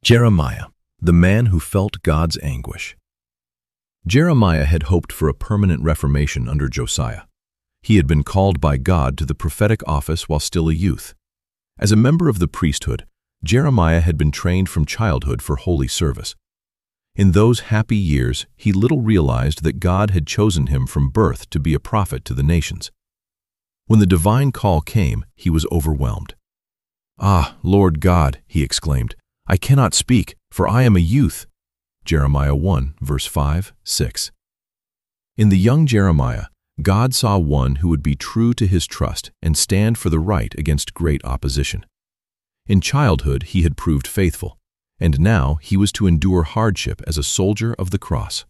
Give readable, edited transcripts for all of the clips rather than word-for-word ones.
Jeremiah, the man who felt God's anguish. Jeremiah had hoped for a permanent reformation under Josiah. He had been called by God to the prophetic office while still a youth. As a member of the priesthood, Jeremiah had been trained from childhood for holy service. In those happy years, he little realized that God had chosen him from birth to be a prophet to the nations. When the divine call came, he was overwhelmed. "Ah, Lord God," he exclaimed, "I cannot speak, for I am a youth." Jeremiah 1, verse 5, 6. In the young Jeremiah, God saw one who would be true to his trust and stand for the right against great opposition. In childhood, he had proved faithful, and now he was to endure hardship as a soldier of the cross.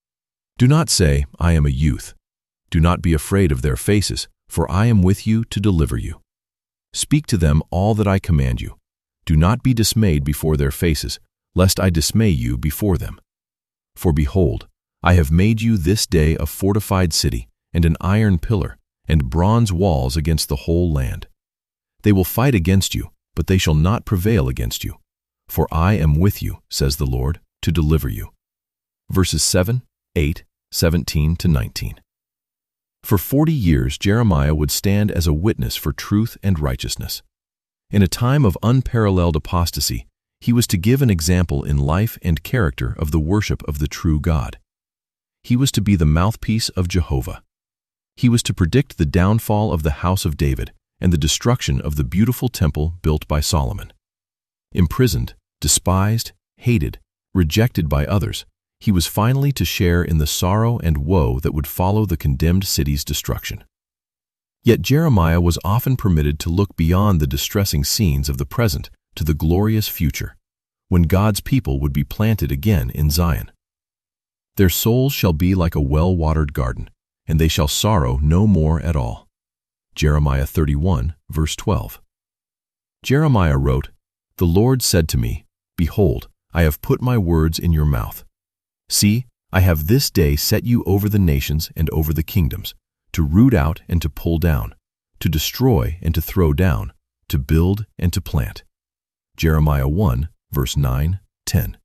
Do not say, "I am a youth." Do not be afraid of their faces, for I am with you to deliver you. Speak to them all that I command you. Do not be dismayed before their faces, lest I dismay you before them. For behold, I have made you this day a fortified city, and an iron pillar, and bronze walls against the whole land. They will fight against you, but they shall not prevail against you. For I am with you, says the Lord, to deliver you. Verses 7, 8, 17 to 19. For 40 years Jeremiah would stand as a witness for truth and righteousness. In a time of unparalleled apostasy, he was to give an example in life and character of the worship of the true God. He was to be the mouthpiece of Jehovah. He was to predict the downfall of the house of David and the destruction of the beautiful temple built by Solomon. Imprisoned, despised, hated, rejected by others, he was finally to share in the sorrow and woe that would follow the condemned city's destruction. Yet Jeremiah was often permitted to look beyond the distressing scenes of the present to the glorious future, when God's people would be planted again in Zion. Their souls shall be like a well-watered garden, and they shall sorrow no more at all. Jeremiah 31, verse 12. Jeremiah wrote, "The Lord said to me, Behold, I have put my words in your mouth. See, I have this day set you over the nations and over the kingdoms, to root out and to pull down, to destroy and to throw down, to build and to plant." Jeremiah 1, verse 9, 10.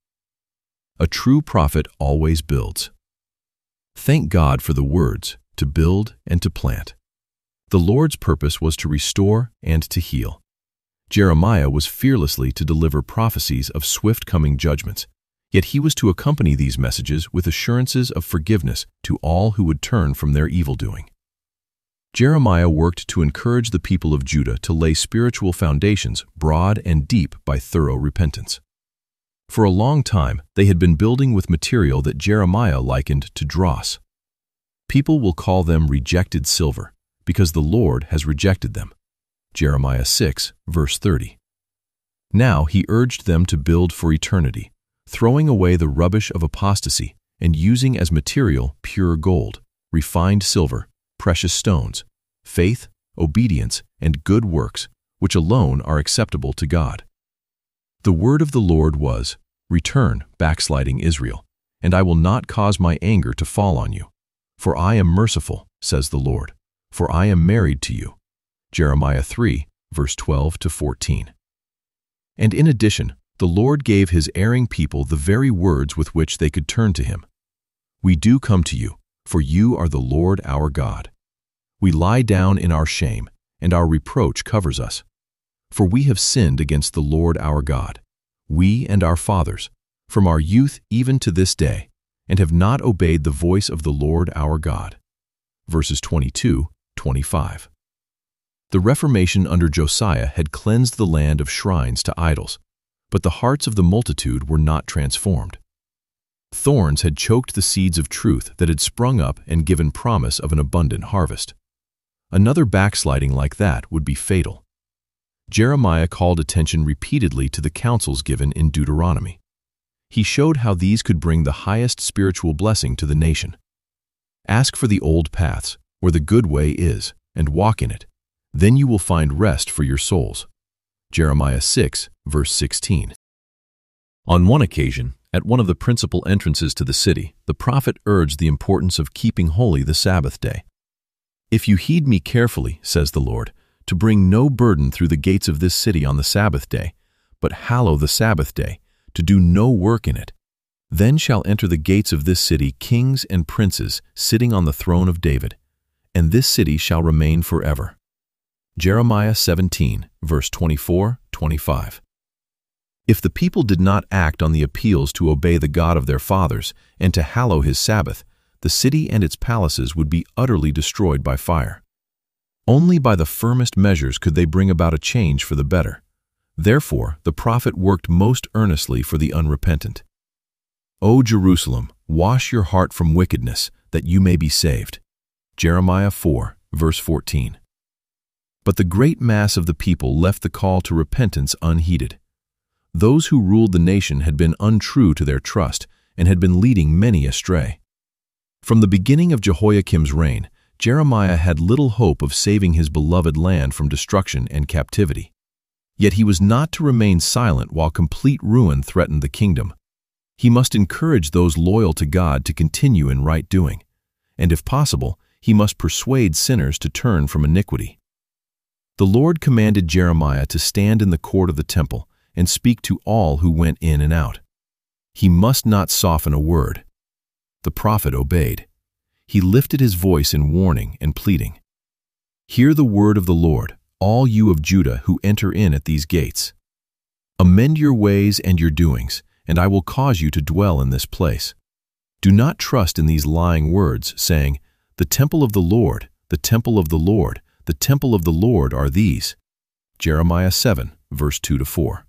A true prophet always builds. Thank God for the words, to build and to plant. The Lord's purpose was to restore and to heal. Jeremiah was fearlessly to deliver prophecies of swift coming judgments, yet he was to accompany these messages with assurances of forgiveness to all who would turn from their evil-doing. Jeremiah worked to encourage the people of Judah to lay spiritual foundations broad and deep by thorough repentance. For a long time, they had been building with material that Jeremiah likened to dross. People will call them rejected silver, because the Lord has rejected them. Jeremiah 6, verse 30. Now he urged them to build for eternity, throwing away the rubbish of apostasy and using as material pure gold, refined silver, precious stones, faith, obedience, and good works, which alone are acceptable to God. The word of the Lord was, "Return, backsliding Israel, and I will not cause my anger to fall on you. For I am merciful, says the Lord, for I am married to you." Jeremiah 3, verse 12 to 14. And in addition, the Lord gave his erring people the very words with which they could turn to him. "We do come to you, for you are the Lord our God. We lie down in our shame, and our reproach covers us. For we have sinned against the Lord our God, we and our fathers, from our youth even to this day, and have not obeyed the voice of the Lord our God." Verses 22, 25. The Reformation under Josiah had cleansed the land of shrines to idols, but the hearts of the multitude were not transformed. Thorns had choked the seeds of truth that had sprung up and given promise of an abundant harvest. Another backsliding like that would be fatal. Jeremiah called attention repeatedly to the counsels given in Deuteronomy. He showed how these could bring the highest spiritual blessing to the nation. Ask for the old paths, where the good way is, and walk in it. Then you will find rest for your souls. Jeremiah 6, verse 16. On one occasion, at one of the principal entrances to the city, the prophet urged the importance of keeping holy the Sabbath day. "If you heed me carefully, says the Lord, to bring no burden through the gates of this city on the Sabbath day, but hallow the Sabbath day, to do no work in it. Then shall enter the gates of this city kings and princes sitting on the throne of David, and this city shall remain forever. Jeremiah 17, verse 24-25. If the people did not act on the appeals to obey the God of their fathers and to hallow his Sabbath, the city and its palaces would be utterly destroyed by fire. Only by the firmest measures could they bring about a change for the better. Therefore, the prophet worked most earnestly for the unrepentant. O Jerusalem, wash your heart from wickedness, that you may be saved. Jeremiah 4, verse 14. But the great mass of the people left the call to repentance unheeded. Those who ruled the nation had been untrue to their trust and had been leading many astray. From the beginning of Jehoiakim's reign, Jeremiah had little hope of saving his beloved land from destruction and captivity. Yet he was not to remain silent while complete ruin threatened the kingdom. He must encourage those loyal to God to continue in right doing, and if possible, he must persuade sinners to turn from iniquity. The Lord commanded Jeremiah to stand in the court of the temple and speak to all who went in and out. He must not soften a word. The prophet obeyed. He lifted his voice in warning and pleading. Hear the word of the Lord, all you of Judah who enter in at these gates. Amend your ways and your doings, and I will cause you to dwell in this place. Do not trust in these lying words, saying, The temple of the Lord, the temple of the Lord, the temple of the Lord are these. Jeremiah 7, verse 2-4.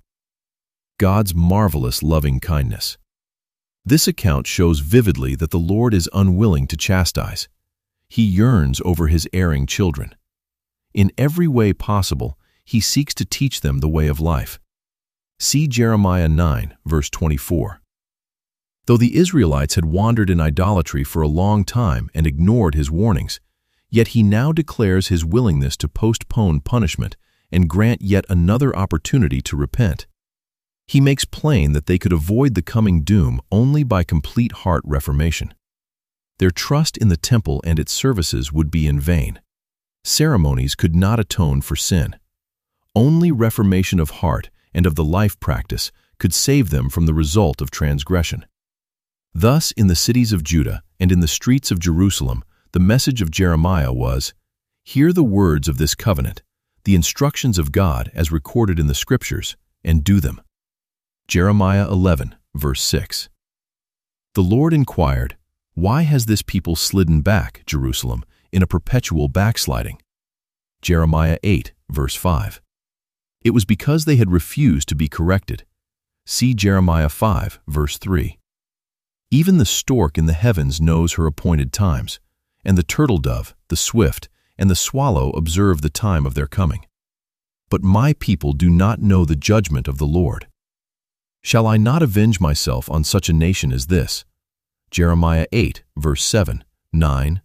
God's marvelous loving kindness. This account shows vividly that the Lord is unwilling to chastise. He yearns over his erring children. In every way possible, he seeks to teach them the way of life. See Jeremiah 9, verse 24. Though the Israelites had wandered in idolatry for a long time and ignored his warnings, yet he now declares his willingness to postpone punishment and grant yet another opportunity to repent. He makes plain that they could avoid the coming doom only by complete heart reformation. Their trust in the temple and its services would be in vain. Ceremonies could not atone for sin. Only reformation of heart and of the life practice could save them from the result of transgression. Thus, in the cities of Judah and in the streets of Jerusalem, the message of Jeremiah was, Hear the words of this covenant, the instructions of God as recorded in the Scriptures, and do them. Jeremiah 11, verse 6. The Lord inquired, Why has this people slidden back, Jerusalem, in a perpetual backsliding? Jeremiah 8, verse 5. It was because they had refused to be corrected. See Jeremiah 5, verse 3. Even the stork in the heavens knows her appointed times, and the turtle dove, the swift, and the swallow observe the time of their coming. But my people do not know the judgment of the Lord. Shall I not avenge myself on such a nation as this? Jeremiah 8, verse 7, 9.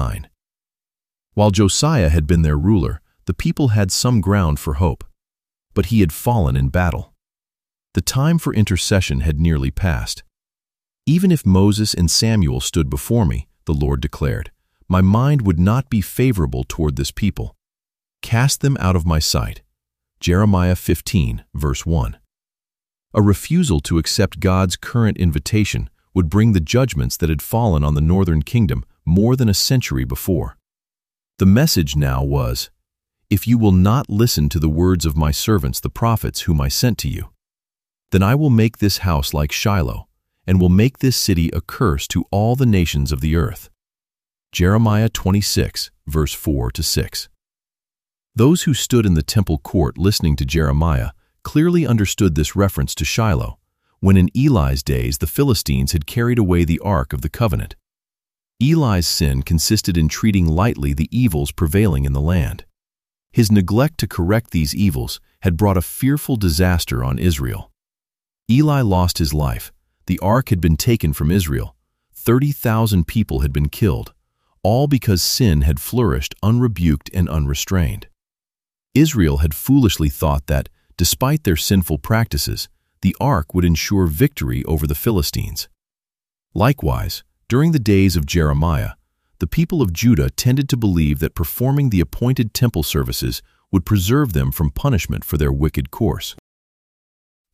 While Josiah had been their ruler, the people had some ground for hope. But he had fallen in battle. The time for intercession had nearly passed. Even if Moses and Samuel stood before me, the Lord declared, my mind would not be favorable toward this people. Cast them out of my sight. Jeremiah 15, verse 1. A refusal to accept God's current invitation would bring the judgments that had fallen on the northern kingdom more than a century before. The message now was, If you will not listen to the words of my servants the prophets whom I sent to you, then I will make this house like Shiloh, and will make this city a curse to all the nations of the earth. Jeremiah 26, verse 4-6. Those who stood in the temple court listening to Jeremiah clearly understood this reference to Shiloh, when in Eli's days the Philistines had carried away the Ark of the Covenant. Eli's sin consisted in treating lightly the evils prevailing in the land. His neglect to correct these evils had brought a fearful disaster on Israel. Eli lost his life. The ark had been taken from Israel. 30,000 people had been killed, all because sin had flourished unrebuked and unrestrained. Israel had foolishly thought that, despite their sinful practices, the ark would ensure victory over the Philistines. Likewise, during the days of Jeremiah, the people of Judah tended to believe that performing the appointed temple services would preserve them from punishment for their wicked course.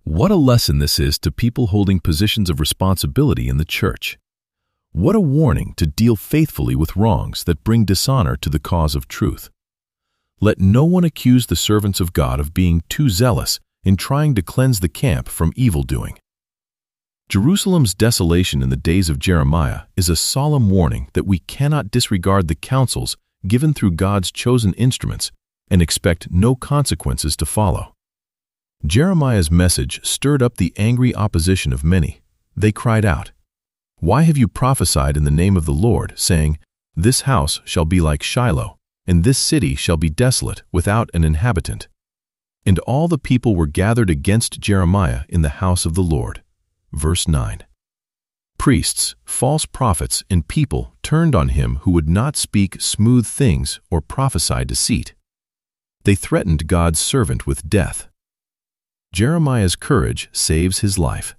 What a lesson this is to people holding positions of responsibility in the church. What a warning to deal faithfully with wrongs that bring dishonor to the cause of truth. Let no one accuse the servants of God of being too zealous in trying to cleanse the camp from evil-doing. Jerusalem's desolation in the days of Jeremiah is a solemn warning that we cannot disregard the counsels given through God's chosen instruments and expect no consequences to follow. Jeremiah's message stirred up the angry opposition of many. They cried out, "Why have you prophesied in the name of the Lord, saying, 'This house shall be like Shiloh, and this city shall be desolate, without an inhabitant'?" And all the people were gathered against Jeremiah in the house of the Lord. Verse 9. Priests, false prophets, and people turned on him who would not speak smooth things or prophesy deceit. They threatened God's servant with death. Jeremiah's courage saves his life.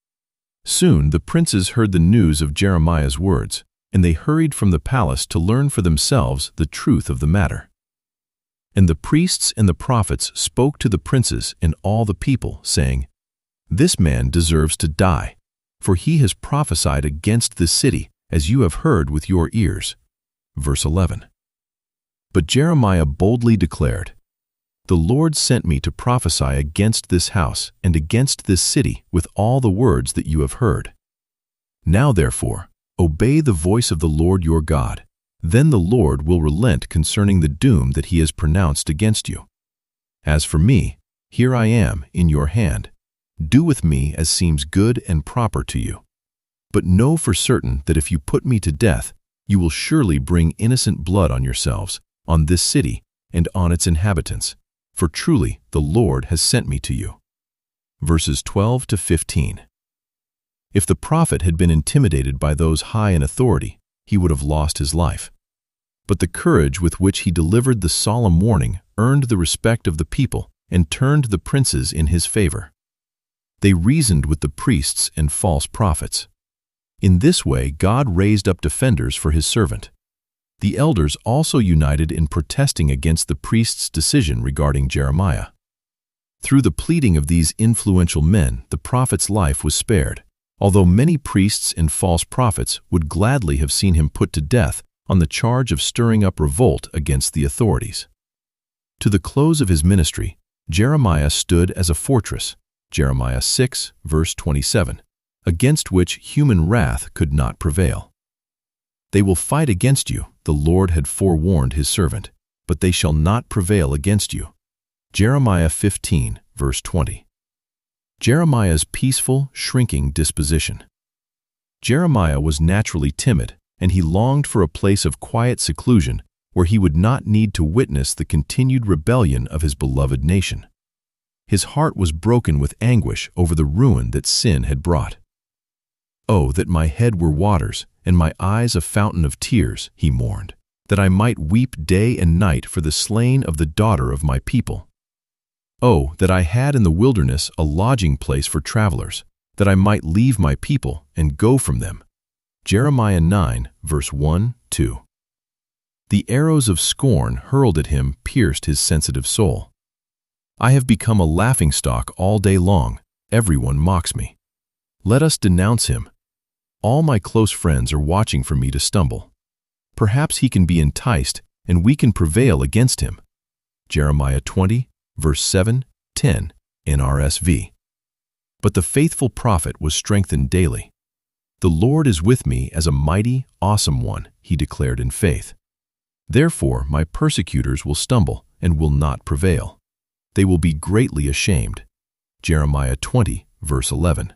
Soon the princes heard the news of Jeremiah's words, and they hurried from the palace to learn for themselves the truth of the matter. And the priests and the prophets spoke to the princes and all the people, saying, "This man deserves to die, for he has prophesied against this city, as you have heard with your ears." Verse 11. But Jeremiah boldly declared, "The Lord sent me to prophesy against this house and against this city with all the words that you have heard. Now therefore, obey the voice of the Lord your God. Then the Lord will relent concerning the doom that he has pronounced against you. As for me, here I am in your hand. Do with me as seems good and proper to you. But know for certain that if you put me to death, you will surely bring innocent blood on yourselves, on this city, and on its inhabitants. For truly the Lord has sent me to you." Verses 12 to 15. If the prophet had been intimidated by those high in authority, he would have lost his life. But the courage with which he delivered the solemn warning earned the respect of the people and turned the princes in his favor. They reasoned with the priests and false prophets. In this way, God raised up defenders for his servant. The elders also united in protesting against the priest's decision regarding Jeremiah. Through the pleading of these influential men, the prophet's life was spared, although many priests and false prophets would gladly have seen him put to death on the charge of stirring up revolt against the authorities. To the close of his ministry, Jeremiah stood as a fortress, Jeremiah 6, verse 27, against which human wrath could not prevail. "They will fight against you," the Lord had forewarned his servant, "but they shall not prevail against you." Jeremiah 15, verse 20. Jeremiah's peaceful, shrinking disposition. Jeremiah was naturally timid, and he longed for a place of quiet seclusion where he would not need to witness the continued rebellion of his beloved nation. His heart was broken with anguish over the ruin that sin had brought. "Oh, that my head were waters, and my eyes a fountain of tears," he mourned, "that I might weep day and night for the slain of the daughter of my people. Oh, that I had in the wilderness a lodging place for travelers, that I might leave my people and go from them." Jeremiah 9, verse 1, 2. The arrows of scorn hurled at him pierced his sensitive soul. "I have become a laughingstock all day long. Everyone mocks me. Let us denounce him. All my close friends are watching for me to stumble. Perhaps he can be enticed, and we can prevail against him." Jeremiah 20, verse 7, 10, NRSV. But the faithful prophet was strengthened daily. "The Lord is with me as a mighty, awesome one," he declared in faith. "Therefore my persecutors will stumble and will not prevail. They will be greatly ashamed." Jeremiah 20, verse 11.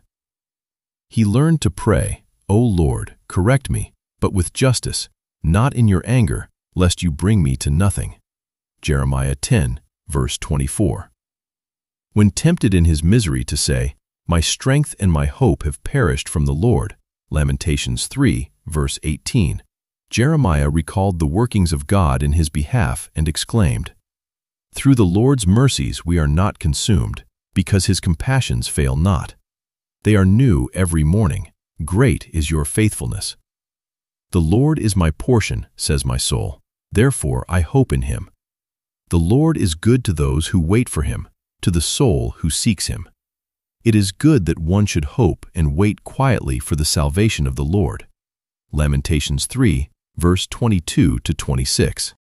He learned to pray, "O Lord, correct me, but with justice, not in your anger, lest you bring me to nothing." Jeremiah 10, verse 24. When tempted in his misery to say, "My strength and my hope have perished from the Lord," Lamentations 3, verse 18, Jeremiah recalled the workings of God in his behalf and exclaimed, "Through the Lord's mercies we are not consumed, because his compassions fail not. They are new every morning. Great is your faithfulness. The Lord is my portion, says my soul. Therefore I hope in him. The Lord is good to those who wait for him, to the soul who seeks him. It is good that one should hope and wait quietly for the salvation of the Lord. Lamentations 3, verse 22 to 26.